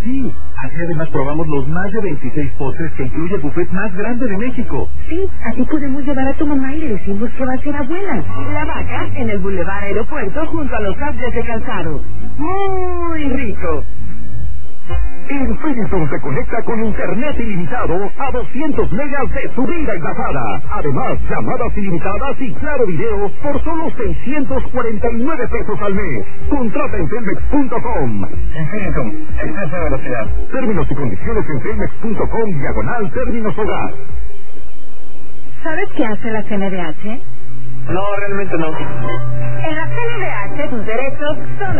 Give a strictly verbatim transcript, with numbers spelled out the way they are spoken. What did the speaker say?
Sí, así además probamos los más de veintiséis postres que incluye el buffet más grande de México. Sí, así podemos llevar a tu mamá y le decimos que va a ser abuela. La Vaca, en el Boulevard Aeropuerto, junto a los cables de Calzado. Muy rico. En Finiston se conecta con internet ilimitado a doscientos megas de subida y bajada. Además, llamadas ilimitadas y claro video por solo seiscientos cuarenta y nueve pesos al mes. Contrata en telmex punto com. En Finiston, exceso de velocidad. Términos y condiciones en telmex punto com diagonal términos hogar. ¿Sabes qué hace la C N D H? No, realmente no. En la C N D H tus derechos son